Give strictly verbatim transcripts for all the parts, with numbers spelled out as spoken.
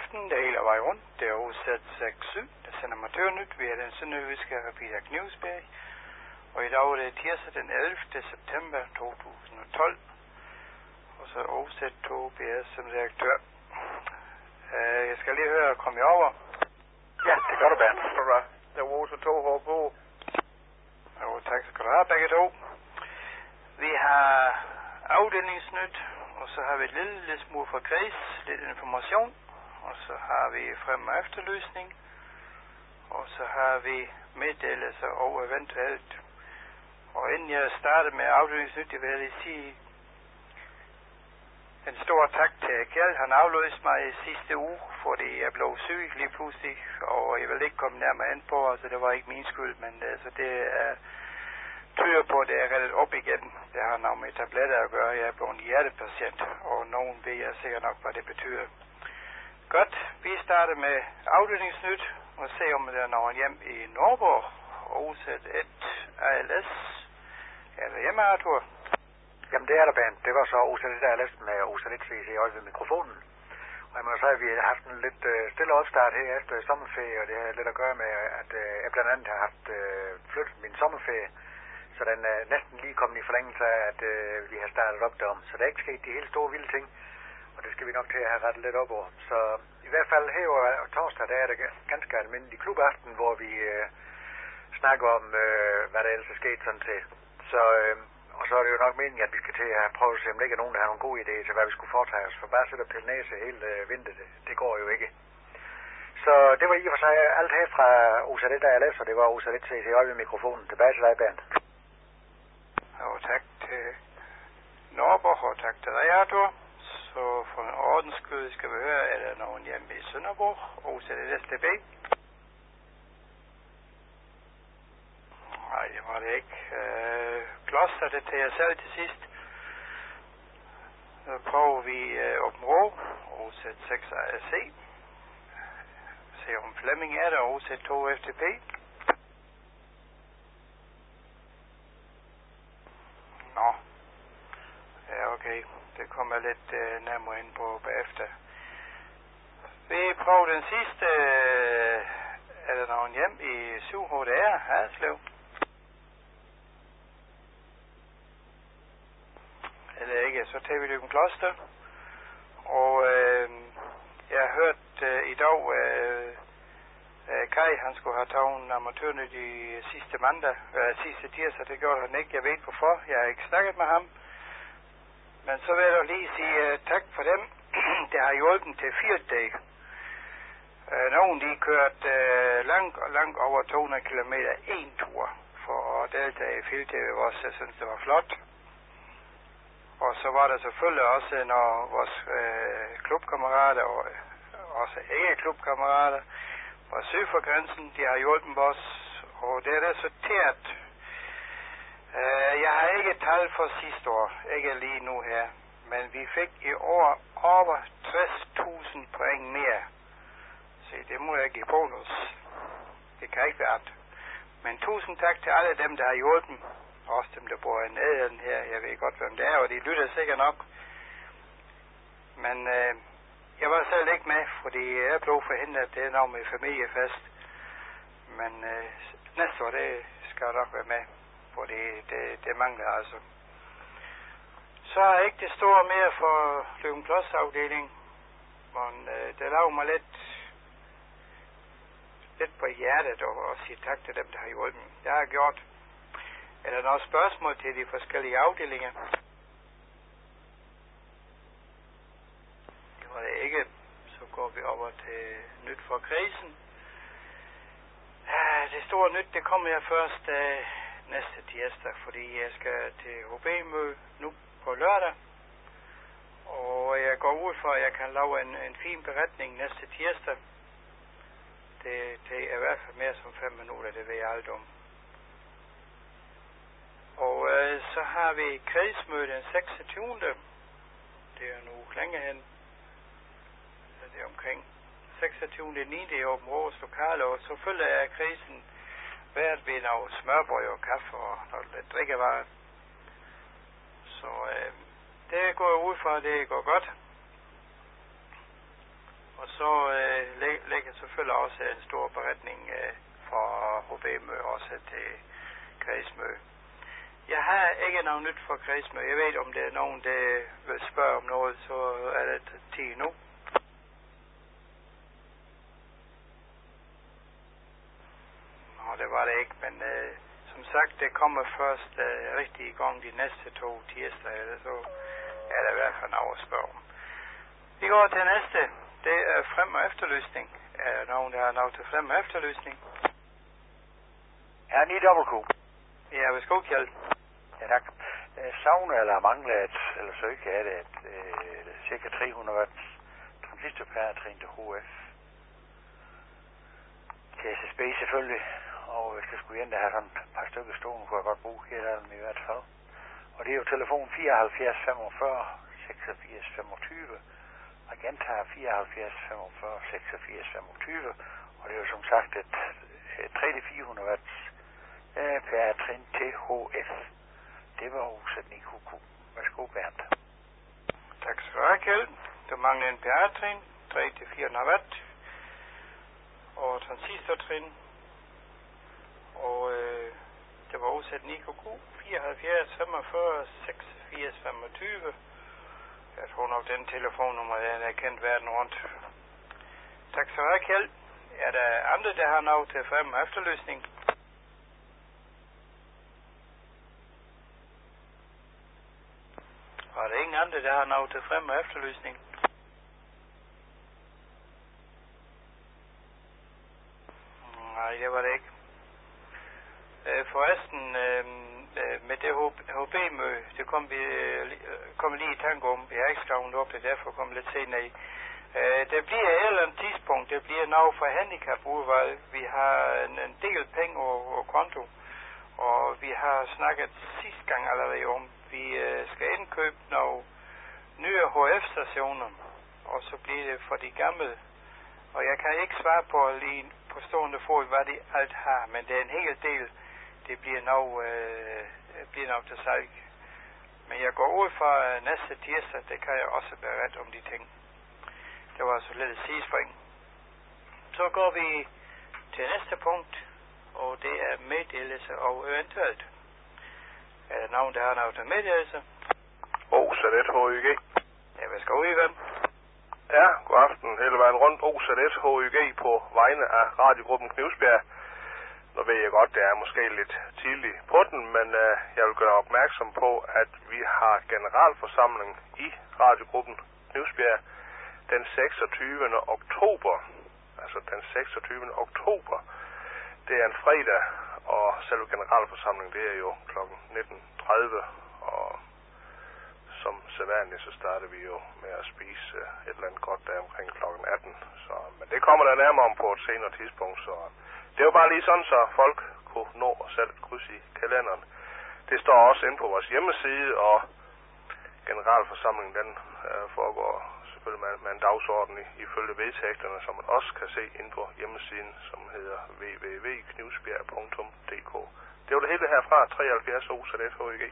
aften, det er hele vej rundt. Det er O Z seks syv, der sender amatørnyt via den sønderjyske Peter Knivsberg. Og i dag er det tirsdag den ellevte september to tusind og tolv. Og så O Z to B S som redaktør. Uh, jeg skal lige høre, kom jeg over? Ja, det gør du, Bernd. Der var O Z to hår på. Jo, tak skal du have, begge to. Vi har afdelingsnyt, og så har vi et lille, lille smule fra Græs, lidt information, og så har vi frem- og efterlysning, og så har vi meddelelser og eventuelt. Og inden jeg starter med afdelingsnyt, jeg vil lige sige en stor tak til Kjeld. Han afløste mig i sidste uge, fordi jeg blev syg lige pludselig, og jeg vil ikke komme nærmere ind på, altså det var ikke min skyld, men altså det er tyder på, at det er rettet op igen. Det har noget med tabletter at gøre. Jeg er blevet en hjertepatient, og nogen ved jeg sikkert nok, hvad det betyder. Godt, vi starter med afdelingsnyt, og se om der er nogen hjem i Norborg. O Z et A L S. Er der hjemme, Arthur? Jamen det er der, Bernd. Det var så O Z et A L S med O Z et C C også ved mikrofonen. Og jeg må sige, at vi har haft en lidt uh, stille opstart her efter sommerferie, og det har lidt at gøre med, at uh, jeg blandt andet har haft uh, flyttet min sommerferie. Så den er næsten lige kommet i forlængelse af, at øh, vi har startet op derom. Så der er ikke sket de helt store vilde ting, og det skal vi nok til at have rettet lidt op over. Så i hvert fald her og torsdag, der er det ganske almindelig klubaften, hvor vi øh, snakker om, øh, hvad der ellers er sket sådan til. Så, øh, og så er det jo nok meningen, at vi skal til at prøve at se, om der ikke er nogen, der har nogle gode idéer til, hvad vi skulle foretage os. For bare at sætte op til næse hele øh, vinter, det, det går jo ikke. Så det var i og for sig alt her fra O Z et A L S, og det var O Z et C C ved mikrofonen. Tilbage til dig, Bernd. Og tak til Norborg, og tak til dig, Arthur. Så for en ordens skyld skal vi høre, er der nogen hjemme i Sønderborg, O Z et S T B? Nej, det var det ikke. Øh, Kloster, det til jer selv til sidst. Så prøver vi øh, Åben Rå, O Z seks A C. Se om Flemming er der, O Z to F T P. Nå, ja okay, det kommer jeg lidt øh, nærmere ind på bagefter. Vi prøver den sidste, øh, er der nogen hjem i syv H D R, Haderslev? Eller ikke, så tager vi Løben Kloster. Og øh, jeg har hørt øh, i dag, øh, Kai, han skulle have taget en amatørnyt i sidste mandag, øh, sidste tirsdag, det gjorde han ikke, jeg ved hvorfor, jeg har ikke snakket med ham. Men så vil jeg lige sige uh, tak for dem, der har hjulpet til Field Day. Uh, nogen de kørt uh, langt og langt over to hundrede kilometer en tur for at deltage i Field Day, også jeg synes det var flot. Og så var der selvfølgelig også, når vores uh, klubkammerater og uh, også ikke klubkammerater, og syd for grænsen, de har hjulpet os, og det er der sorteret. Uh, jeg har ikke tal for sidste år, ikke lige nu her, men vi fik i år over tres tusind point mere. Så det må jeg give bonus. Det kan ikke være andet. Men tusind tak til alle dem, der har hjulpet. Også dem, der bor i nærheden her. Jeg ved godt, hvem det er, og de lytter sikkert nok. Men uh, jeg var selv ikke med, fordi jeg blev forhindret, det er noget med familiefest. Men øh, næste år, det skal jeg nok være med, fordi det, det mangler altså. Så er ikke det store mere for Løven Klods afdeling, men øh, det laver mig lidt, lidt på hjertet og, og sige tak til dem, der har hjulpet. Jeg har gjort. Er der noget spørgsmål til de forskellige afdelinger? Det var det ikke. Så går vi over til nyt fra krisen. Ja, det store nyt, det kommer jeg først uh, næste tirsdag, fordi jeg skal til H B-møde nu på lørdag. Og jeg går ud for, at jeg kan lave en, en fin beretning næste tirsdag. Det, det er i hvert fald mere som fem minutter, det ved jeg alt om. Og uh, så har vi kredsmøde den seksogtyvende Det er nu længe hen. Det er omkring seksogtyvende niende i Åben Rås lokale, og så følger jeg krisen hvert ved noget smørbrød og kaffe og noget lidt drikkevarer. Så øh, det går ud fra, det går godt. Og så øh, lægger selvfølgelig også en stor beretning øh, fra H B-møde også til kredsmøde. Jeg har ikke noget nyt fra kredsmøde. Jeg ved, om det er nogen, der vil spørge om noget, så er det tid nu. Nå, det var det ikke, men øh, som sagt, det kommer først øh, rigtig i gang de næste to tirsdage, så er der i hvert fald noget at spørge om. Vi går til næste. Det er frem- og efterlysning. Er der nogen, der har noget til frem- og efterlysning? Ja, ni dobbelt Q. Ja, værsgo, Kjeld. Ja, tak. Savner eller mangler et, eller søge er det et øh, cirka tre hundrede watt transistorpæretrin til H F. Til S S B selvfølgelig. Og hvis det skulle igen, der har sådan et par stykker stående, kunne jeg godt bruge her der i hvert fald. Og det er jo telefon fireoghalvfjerds femogfyrre seksogfirs femogtyve. Og gentager fireoghalvfjerds femogfyrre seksogfirs femogtyve. Og det er jo som sagt et, et tre til fire hundrede watt øh, per trin til H F. Det var udsætning Q Q. Værsgo, Bernd. Tak skal du have, Kjeld. Der mangler en P A-trin, tre til fire hundrede watt. Og transistortrin. Og øh, det var udsætning Q Q fireoghalvfjerds femogfyrre seksogfirs femogtyve. Jeg tror nok, den telefonnummer den er kendt verden rundt. Tak skal du have, Kjeld. Er der andre, der har noget til frem- og efterlysning? Var der ingen andre, der har noget til frem- og efterlysning? Nej, det var det ikke. Øh, forresten, øh, med det H B-møde, det kom vi øh, kom lige i tanke om. Jeg har ikke skrevet op, det derfor kom lidt senere i. Øh, det bliver et eller andet tidspunkt, det bliver noget for handicapudvalg. Vi har en, en del penge over konto, og vi har snakket sidste gang allerede om, vi øh, skal indkøbe nogle nye H F-stationer, og så bliver det for de gamle. Og jeg kan ikke svare på lige på stående fod, hvad de alt har, men det er en hel del. Det bliver nok, øh, bliver nok til salg. Men jeg går ud fra øh, næste tirsdag, det kan jeg også berette om de ting. Det var så lidt sidespring. Så går vi til næste punkt, og det er meddelelse og eventuelt. Er der nogen, der har noget til meddelelse? O Z et H Y G. Ja, hvad skal ud i hvem? Ja, god aften. Hele vejen rundt. O Z et H Y G på vegne af radiogruppen Knivsbjerg. Nu ved jeg godt, det er måske lidt tidligt på den, men øh, jeg vil gøre opmærksom på, at vi har generalforsamling i radiogruppen Knivsbjerg den seksogtyvende oktober. Altså den seksogtyvende oktober. Det er en fredag, og selve generalforsamlingen, det er jo klokken nitten tredive, og som sædvanligt, så starter vi jo med at spise et eller andet godt der omkring klokken atten. Så, men det kommer der nærmere om på et senere tidspunkt, så det er jo bare lige sådan, så folk kunne nå at sætte et kryds i kalenderen. Det står også inde på vores hjemmeside, og generalforsamlingen, den øh, foregår selvfølgelig med, med en dagsorden i, ifølge vedtægterne, som man også kan se inde på hjemmesiden, som hedder w w w punktum knivsbjerg punktum d k. Det var det hele herfra, treoghalvfjerds O Z et H Y G.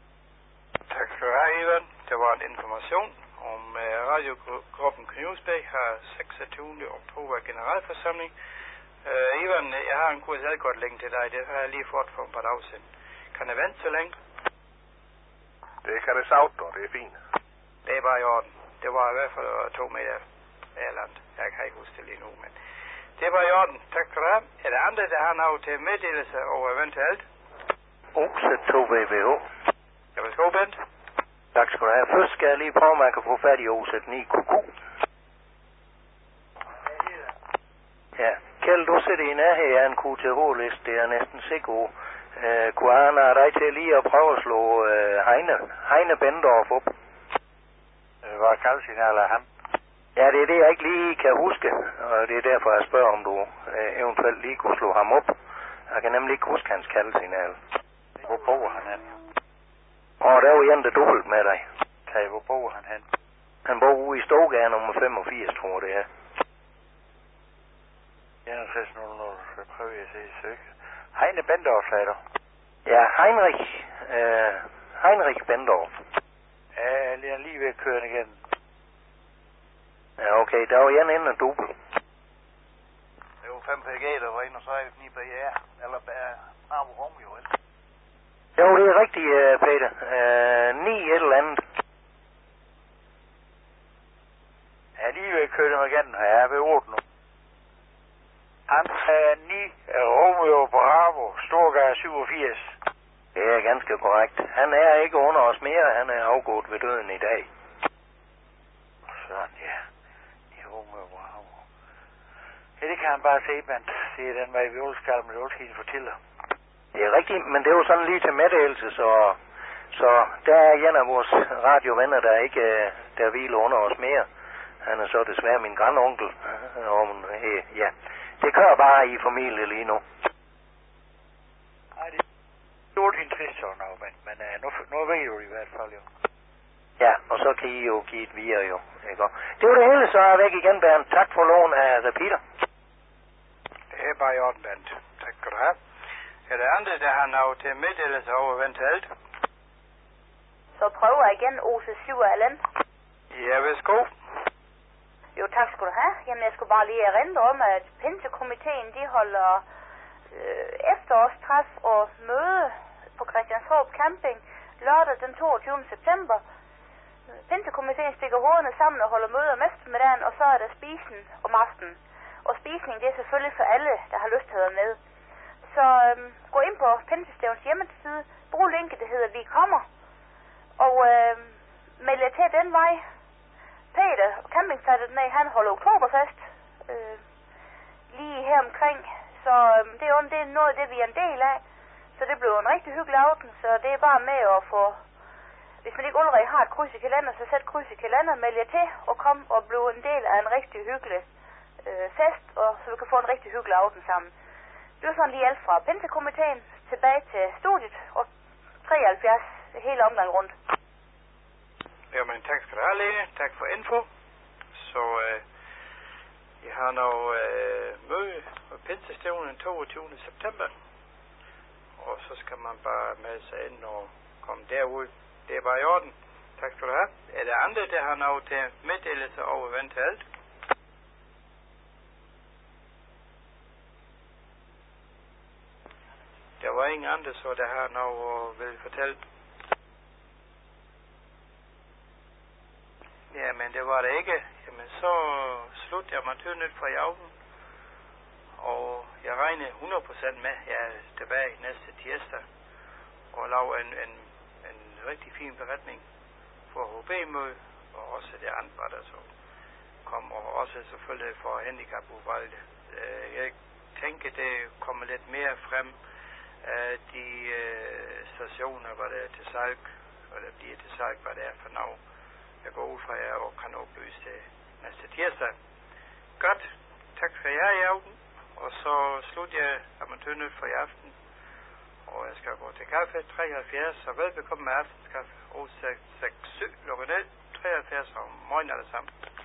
Tak skal du have, Ivan. Det var en information om uh, radiogruppen Knivsbjerg har seksogtyvende oktober generalforsamling. Uh, Ivan, jeg har en kurs godt længe til dig. Det har jeg lige fået for et par dage siden. Kan jeg vente så længe? Det kan det savt, og det er fint. Det er bare i orden. Det var i hvert fald to meter af land. Jeg kan ikke huske det lige nu, men det var i orden. Tak skal du have. Er der andre, der har noget til meddelelse og eventuelt? O Z to V V H. Jeg vil skåre, Bent. Tak skal du have. Først skal jeg lige prøve, om man kan få fat i O Z ni Q Q. Ja, Kjeld, du sætter i nærhed af en Q T H-liste, det er næsten sikker. Uh, kunne han have dig til lige at prøve at slå uh, Heine, Heine Bendorf op? Uh, hvad kaldsignaler er han? Ja, det er det, jeg ikke lige kan huske, og det er derfor, jeg spørger, om du uh, eventuelt lige kunne slå ham op. Jeg kan nemlig ikke huske hans kaldsignal. Hvor bor han hen? Og der er jo en, der dobbelt med dig. Okay, hvor bor han hen? Han bor ude i Stogade nummer femogfirs, tror det er. enogtres nul nul, så prøver jeg at se i søge. Heine Bendorf, sagde du? Ja, Heinrich. Øh, Heinrich Bendorf. Ja, jeg er lige ved at køre den igen. Ja, okay. Der var en inde og dubbel. Det var fem P G, der var inde og så er ni B R. Eller bare Bravo Romeo, ikke? Jo, det er rigtigt, Peter. Uh, ni et eller andet. Ja, lige ved at køre dem igen. Ja, jeg er ved otte nu. Han er ni Romeo Bravo, Storgade syvogfirs. Det er ganske korrekt. Han er ikke under os mere. Han er afgået ved døden i dag. Sådan, ja. Det er Romeo Bravo. Ja, det kan han bare se, men det er den vej, vi også skal, men det også kan fortælle. Det er rigtigt, men det er jo sådan lige til meddelelse, så, så der er en af vores radiovenner, der ikke der hviler under os mere. Han er så desværre min grandonkel. Og, ja, det kører bare i familie lige nu. Nej, det er jo en trist sådan noget, men, men uh, nu, nu ved du i hvert fald jo. Ja, og så kan I jo give et videre jo. Ikke? Det var det hele, så er jeg væk igen, Bernd. Tak for lån af repeater. Det er bare i orden, Bernd. Tak skal du have. Er der andre, der har noget til meddelelse over eventuelt? Så prøver jeg igen O C syv Allen. Ja, værsgo. Jo, tak skal du have. Jamen, jeg skulle bare lige erindre om, at Pinsekomiteen, de holder øh, efterårstræf og møde på Christianshåb Camping lørdag den toogtyvende september. Pinsekomiteen stikker hovederne sammen og holder møde om eftermiddagen, og så er der spisen om aftenen. Og spisning, det er selvfølgelig for alle, der har lyst til at være med. Så øhm, gå ind på Pinsestævns hjemmeside, brug linket, der hedder Vi Kommer, og øhm, meld jer til den vej. Peter, campingpladsen, han holder oktoberfest øh, lige her omkring, så øhm, det, er, det er noget af det, vi er en del af. Så det bliver en rigtig hyggelig aften, så det er bare med at få, hvis man ikke allerede har et kryds i kalender, så sæt kryds i kalender, meld jer til og kom og blive en del af en rigtig hyggelig øh, fest, og så vi kan få en rigtig hyggelig aften sammen. Det var sådan lige alt fra Pinsekomiteen tilbage til studiet, og treoghalvfjerds hele omgang rundt. Jamen, tak skal du have, Lene. Tak for info. Så øh, jeg har noget øh, møde på Pinsestævnen den toogtyvende september. Og så skal man bare melde sig ind og komme derud. Det er bare i orden. Tak skal du have. Er der andre, der har noget til meddelelse over eventuelt? Der var ingen andre, så der har noget at vil fortælle. Ja, men det var det ikke. Jamen, så slut jeg amatørnyt for i aften. Og jeg regner hundrede procent med, at jeg er tilbage næste tirsdag. Og laver en, en, en rigtig fin beretning for H B-møde. Og også det andre, der så kommer. Og også selvfølgelig for handicapudvalget. Jeg tænker, det kommer lidt mere frem af de øh, stationer, hvor det er til salg. Og det bliver til salg, hvad det er for noget. Jeg går ud fra jer og kan oplyse det næste tirsdag. Godt. Tak skal jeg have i aften. Og så slutter jeg amatørnyt for i aften. Og jeg skal gå til kaffe treoghalvfjerds. Så velbekomme med aftenskaffe. Og seks seks syv lukker ned. treoghalvfjerds om morgenen alle sammen.